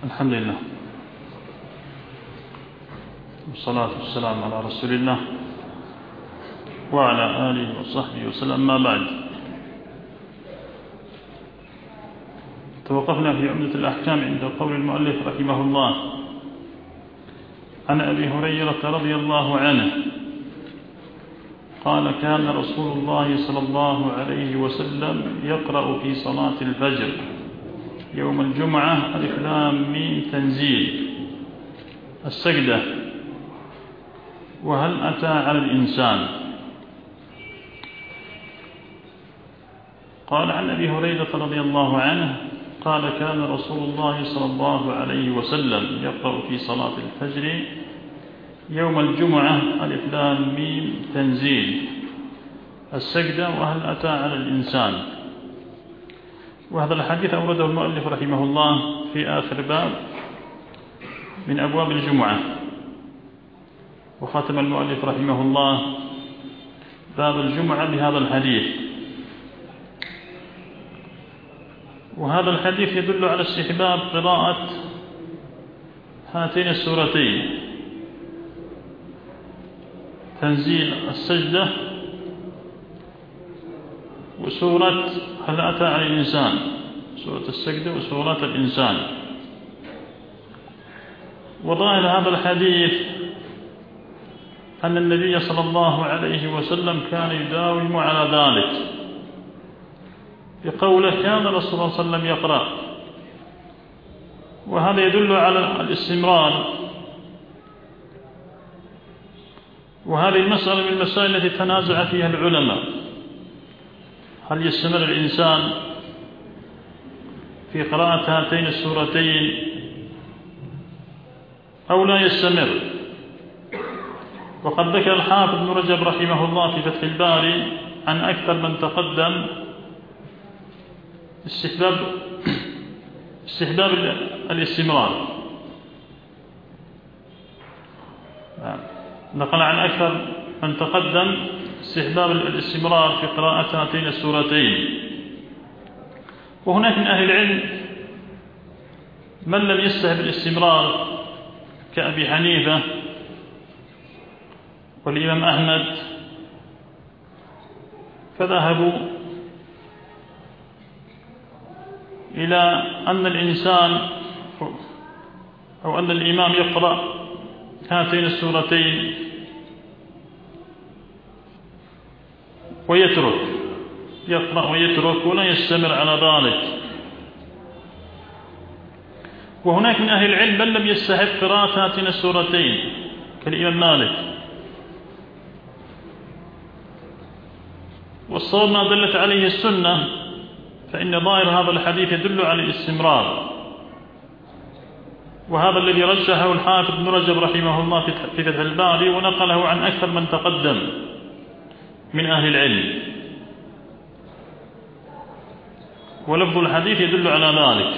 الحمد لله والصلاة والسلام على رسول الله وعلى آله وصحبه وسلم. ما بعد، توقفنا في عمدة الأحكام عند قول المؤلف رحمه الله: عن أبي هريرة رضي الله عنه قال: كان رسول الله صلى الله عليه وسلم يقرأ في صلاة الفجر يوم الجمعة ألف لام ميم تنزيل، السجدة، وهل أتى على الإنسان. قال: عن أبي هريرة رضي الله عنه قال: كان رسول الله صلى الله عليه وسلم يقرأ في صلاة الفجر يوم الجمعة ألف لام ميم تنزيل، السجدة، وهل أتى على الإنسان. وهذا الحديث أورده المؤلف رحمه الله في آخر باب من أبواب الجمعة، وختم المؤلف رحمه الله باب الجمعة بهذا الحديث. وهذا الحديث يدل على استحباب قراءة هاتين السورتين: تنزيل، السجدة، وسورة هل أتى على الإنسان، سورة السجدة وسورة الإنسان. وظاهر هذا الحديث أن النبي صلى الله عليه وسلم كان يداوم على ذلك، بقوله: كان رسول الله صلى الله عليه وسلم يقرأ. وهذا يدل على الاستمرار. وهذه المسألة من المسائل التي تنازع فيها العلماء: هل يستمر الإنسان في قراءة هاتين السورتين أو لا يستمر؟ وقد ذكر الحافظ ابن رجب رحمه الله في فتح الباري عن أكثر من تقدم استحباب الاستمرار. نقل عن أكثر من تقدم استحباب الاستمرار في قراءة هاتين السورتين. وهناك من أهل العلم من لم يستحب الاستمرار كأبي حنيفة والإمام أحمد، فذهبوا إلى أن الإنسان أو أن الإمام يقرأ هاتين السورتين يقرأ ويترك ولا يستمر على ذلك. وهناك من أهل العلم من لم يستحب قراءة هاتين السورتين كالإمام مالك. والصواب ما دلت عليه السنة، فإن ظاهر هذا الحديث يدل على الاستمرار. وهذا الذي رجحه الحافظ ابن رجب رحمه الله في فتح الباري، ونقله عن أكثر من تقدم من أهل العلم. ولفظ الحديث يدل على ذلك.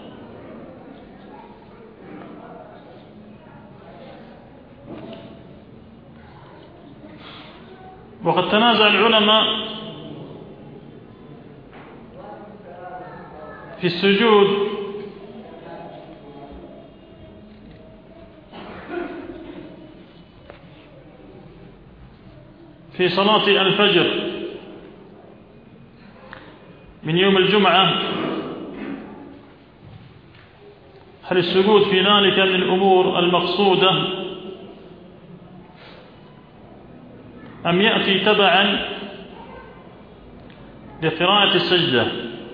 وقد تنازع العلماء في السجود في صلاة الفجر من يوم الجمعة: هل السجود في ذلك من الأمور المقصودة أم يأتي تبعا لقراءة السجدة؟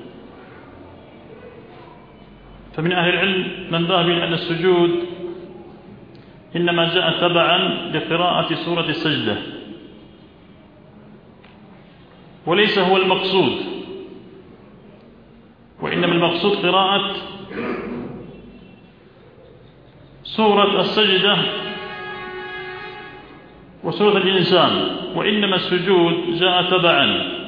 فمن أهل العلم من ذهب إلى أن السجود إنما جاء تبعا لقراءة سورة السجدة، وليس هو المقصود، وإنما المقصود قراءة سورة السجدة وسورة الإنسان، وإنما السجود جاء تبعا.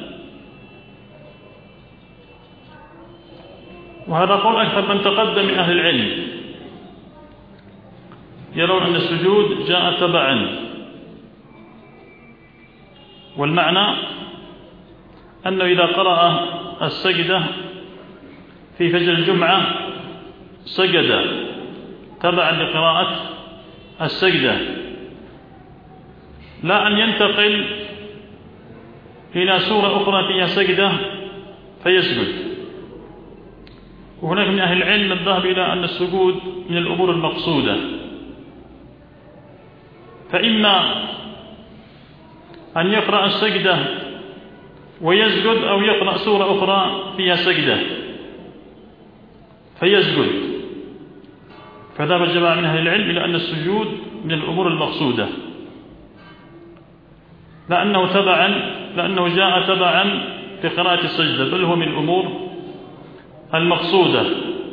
وهذا قول أكثر من تقدم من أهل العلم، يرون أن السجود جاء تبعا. والمعنى أنه إذا قرأ السجدة في فجر الجمعة سجد تبعا لقراءة السجدة، لا أن ينتقل إلى سورة أخرى فيها سجدة فيسجد. وهناك من أهل العلم الذهب إلى أن السجود من الأمور المقصودة، فإما أن يقرأ السجدة ويسجد، أو يقرأ سورة أخرى فيها سجدة فيسجد. فذهب الجماعة من أهل العلم إلى أن السجود من الأمور المقصودة، لأنه جاء تبعا في قراءة السجدة، بل هو من الأمور المقصودة.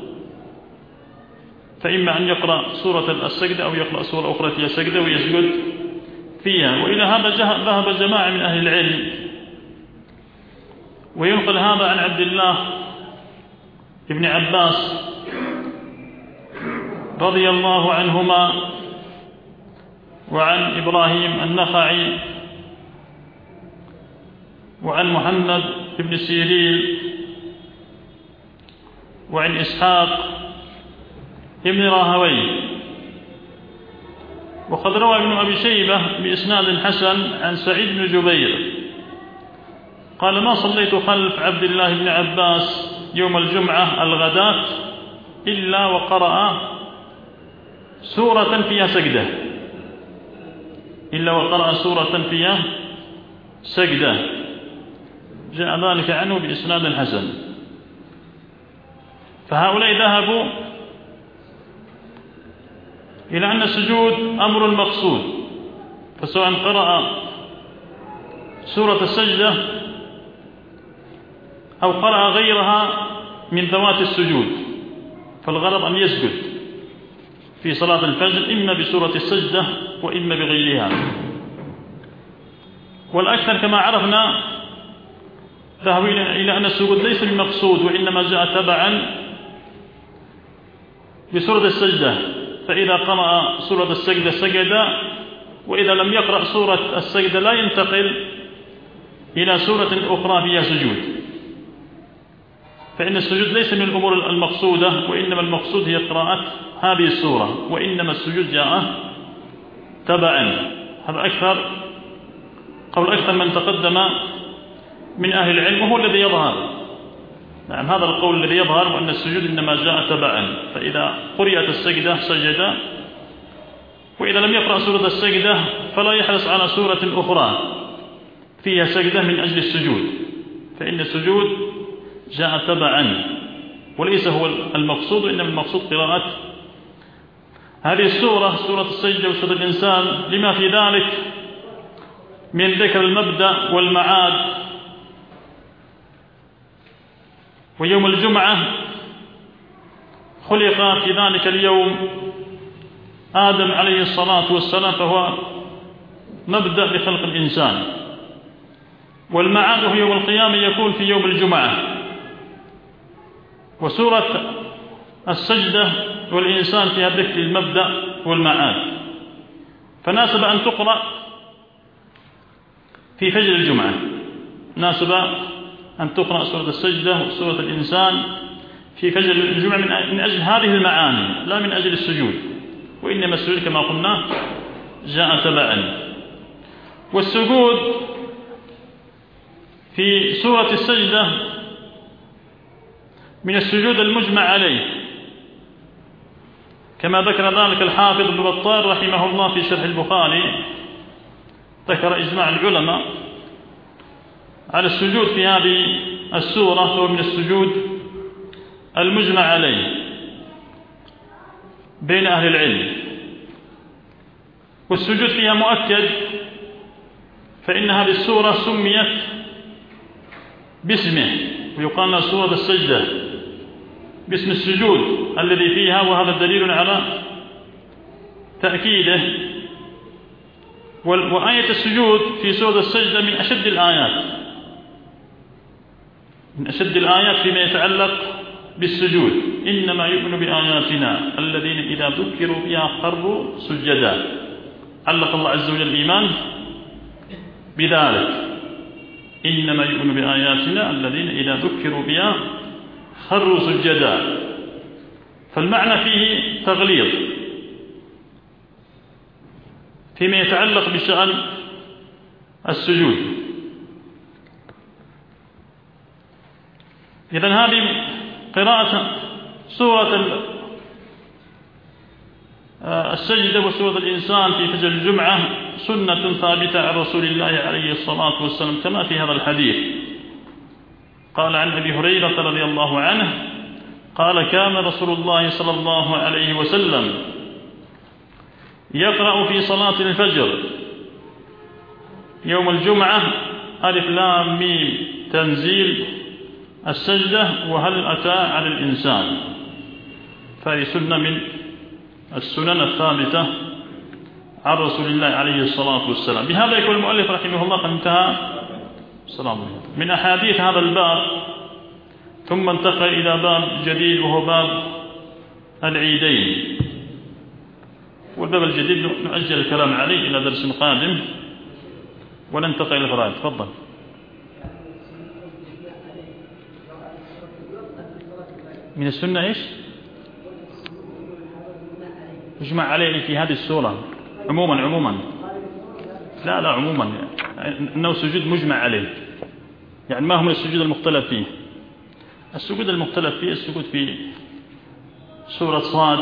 فإما أن يقرأ سورة السجدة أو يقرأ سورة أخرى فيها سجدة ويسجد فيها. وإلى هذا ذهب جماعة من أهل العلم، وينقل هذا عن عبد الله بن عباس رضي الله عنهما، وعن إبراهيم النخعي، وعن محمد بن سيرين، وعن إسحاق ابن راهويه. وقد روى ابن أبي شيبة بإسناد حسن عن سعيد بن جبير قال: ما صليت خلف عبد الله بن عباس يوم الجمعة الغداة إلا وقرأ سورة فيها سجدة، جاء ذلك عنه بإسناد حسن. فهؤلاء ذهبوا إلى أن السجود أمر مقصود، فسواء قرأ سورة السجدة أو قرأ غيرها من ذوات السجود، فالغرض أن يسجد في صلاة الفجر إما بسورة السجدة وإما بغيرها. والأكثر كما عرفنا ذهبوا إلى أن السجود ليس بالمقصود، وإنما جاء تبعا بسورة السجدة، فإذا قرأ سورة السجدة سجد، وإذا لم يقرأ سورة السجدة لا ينتقل إلى سورة أخرى فيها سجود. فإن السجود ليس من الأمور المقصودة، وإنما المقصود هي قراءة هذه السورة، وإنما السجود جاء تبعا. هذا قول أكثر من تقدم من أهل العلم، وهو الذي يظهر. نعم، هذا القول الذي يظهر، أن السجود إنما جاء تبعا، فإذا قرأت السجدة سجد، وإذا لم يقرأ سورة السجدة فلا يحرص على سورة أخرى فيها سجدة من أجل السجود، فإن السجود جاء تبعا وليس هو المقصود، وإنما المقصود قراءة هذه السورة، سورة السجدة وسورة الإنسان، لما في ذلك من ذكر المبدأ والمعاد. ويوم الجمعة خلق في ذلك اليوم آدم عليه الصلاة والسلام، فهو مبدأ لخلق الإنسان، والمعاد يوم القيامة يكون في يوم الجمعة. وسورة السجدة والإنسان فيها ذكر المبدأ والمعاد، فناسب أن تقرأ في فجر الجمعة، ناسب أن تقرأ سورة السجدة وسورة الإنسان في فجر الجمعة من أجل هذه المعاني، لا من أجل السجود، وإنما السجود كما قلنا جاء تبعا. والسجود في سورة السجدة من السجود المجمع عليه، كما ذكر ذلك الحافظ ابن بطال رحمه الله في شرح البخاري، ذكر إجماع العلماء على السجود في هذه السورة، هو من السجود المجمع عليه بين أهل العلم. والسجود فيها مؤكد، فإن هذه السورة سميت باسمه، ويقال لها سورة السجدة باسم السجود الذي فيها، وهذا دليل على تأكيده. وآية السجود في سورة السجدة من أشد الآيات فيما يتعلق بالسجود. إنما يؤمن بآياتنا الذين إذا ذكروا بها خروا سجدا، علق الله عز وجل الإيمان بذلك، إنما يؤمن بآياتنا الذين إذا ذكروا بها خروا سجدا. فالمعنى فيه تغليظ فيما يتعلق بشأن السجود. إذن هذه قراءة سورة السجدة وسورة الإنسان في فجر الجمعة سنة ثابتة عن رسول الله عليه الصلاة والسلام كما في هذا الحديث. قال عن أبي هريرة رضي الله عنه قال كان رسول الله صلى الله عليه وسلم يقرأ في صلاة الفجر يوم الجمعة ألف لام ميم تنزيل السجدة وهل أتى على الإنسان. فهي سنة من السنن الثابتة عن رسول الله عليه الصلاة والسلام. بهذا يقول المؤلف رحمه الله قد انتهى من أحاديث هذا الباب، ثم انتقل إلى باب جديد وهو باب العيدين. والباب الجديد نؤجل الكلام عليه إلى درس قادم وننتقل إلى الفرائض. تفضل. من السنة إيش؟ يجمع عليه في هذه السورة عموما لا عموما أنه سجود مجمع عليه، يعني ما هو السجود المختلف فيه. السجود المختلف فيه السجود في سورة صاد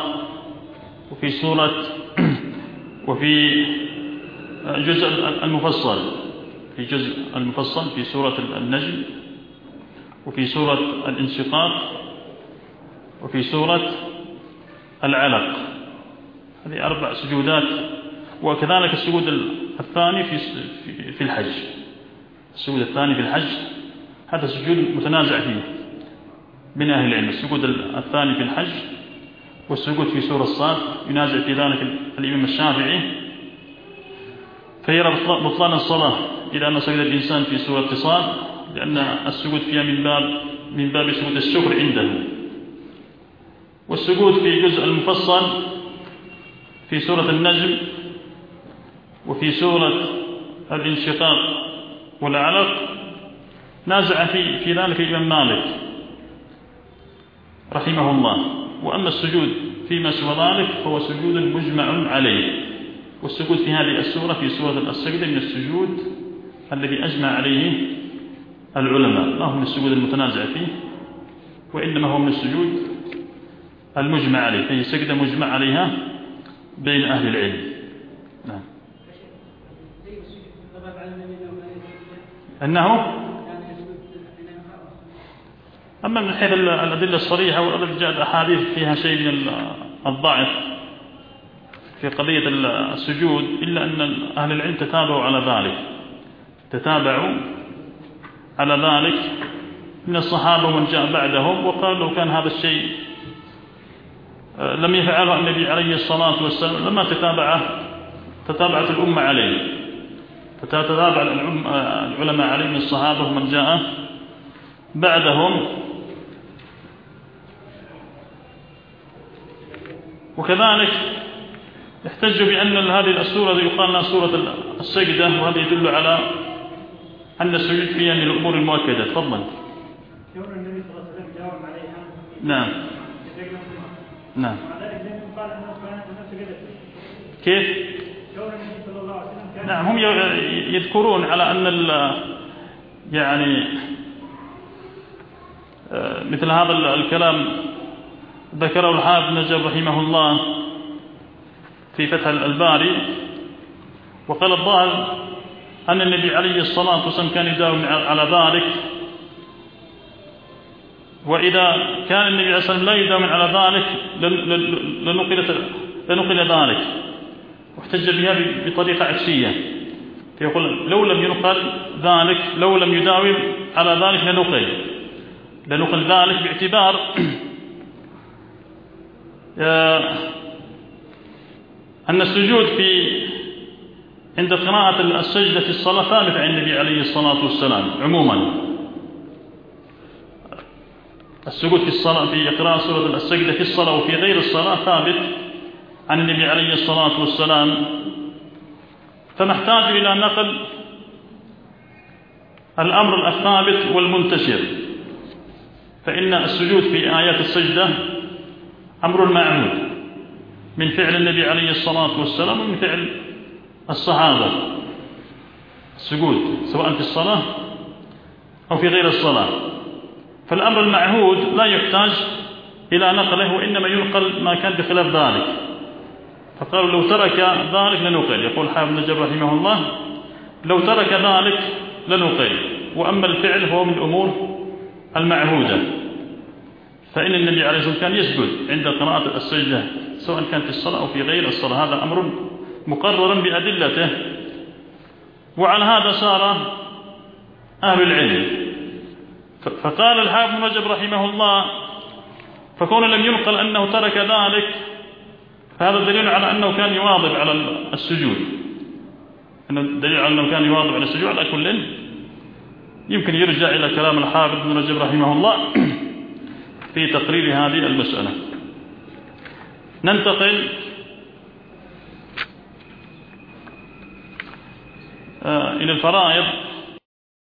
وفي جزء المفصل في سورة النجم وفي سورة الانشقاق وفي سورة العلق. هذه 4 سجودات. وكذلك السجود الثاني في الحج. السجود الثاني في الحج هذا سجود متنازع فيه بين أهل العلم. السجود الثاني في الحج والسجود في سورة الصاد ينازع في ذلك الإمام الشافعي، فيرى بطلان الصلاة إلى أن سجد الإنسان في سورة صاد، لأن السجود فيها من باب سجود الشكر عنده. والسجود في جزء المفصل في سورة النجم وفي سورة الانشقاق والعلق نازع في ذلك الإمام مالك رحمه الله. وأما السجود فيما سوى ذلك فهو سجود مجمع عليه. والسجود في هذه السورة في سورة السجدة من السجود الذي أجمع عليه العلماء، لا هو من السجود المتنازع فيه، وإنما هو من السجود المجمع عليه، فهي سجدة مجمع عليها بين أهل العلم. نعم. أنه أما من حيث الأدلة الصريحة والأدلة جاءت أحاديث فيها شيء من الضعف في قضية السجود، إلا أن أهل العلم تتابعوا على ذلك من الصحابة ومن جاء بعدهم، وقال لو كان هذا الشيء لم يفعله النبي عليه الصلاة والسلام لما تتابعت الأمة عليه، فتتابع العلماء عليه من الصحابة ومن جاء بعدهم. وكذلك احتجوا بأن هذه السورة يقال لها سورة السجدة، وهذا يدل على أن السجود فيها من الأمور المؤكدة. تفضل. النبي صلى الله عليه وسلم جاوب عليها. نعم. كيف؟ نعم، هم يذكرون على أن يعني مثل هذا الكلام ذكره الحافظ نجر رحمه الله في فتح الباري، وقال الظاهر أن النبي عليه الصلاة والسلام كان يداوم على ذلك، وإذا كان النبي عليه الصلاة والسلام لا يداوم على ذلك لنقل ذلك، واحتج بها بطريقة عكسية، فيقول لو لم ينقل ذلك، لو لم يداوم على ذلك لنقل ذلك، باعتبار أن السجود عند قراءة السجدة في الصلاة ثابت عن النبي عليه الصلاة والسلام عموما. السجود في الصلاة في قراءة سورة السجدة في الصلاة وفي غير الصلاة ثابت عن النبي عليه الصلاة والسلام، فنحتاج إلى نقل الأمر الثابت والمنتشر. فإن السجود في آيات السجدة أمر معهود من فعل النبي عليه الصلاة والسلام ومن فعل الصحابة، السجود سواء في الصلاة أو في غير الصلاة. فالأمر المعهود لا يحتاج إلى نقله، وإنما ينقل ما كان بخلاف ذلك. فقالوا لو ترك ذلك لنقل. يقول حافظ بن حجر رحمه الله لو ترك ذلك لنقل. وأما الفعل فهو من الأمور المعهودة، فإن النبي عليه الصلاة والسلام كان يسجد عند قراءة السجدة سواء كان في الصلاة أو في غير الصلاة، هذا أمر مقرر بأدلته. وعلى هذا سار أهل العلم. فقال الحافظ بن حجر رحمه الله فكون لم ينقل أنه ترك ذلك فهذا دليل على أنه كان يواظب على السجود، دليل على أنه كان يواظب على السجود. على كل يمكن يرجع إلى كلام الحافظ بن حجر رحمه الله في تقرير هذه المسألة. ننتقل إلى الفرائض.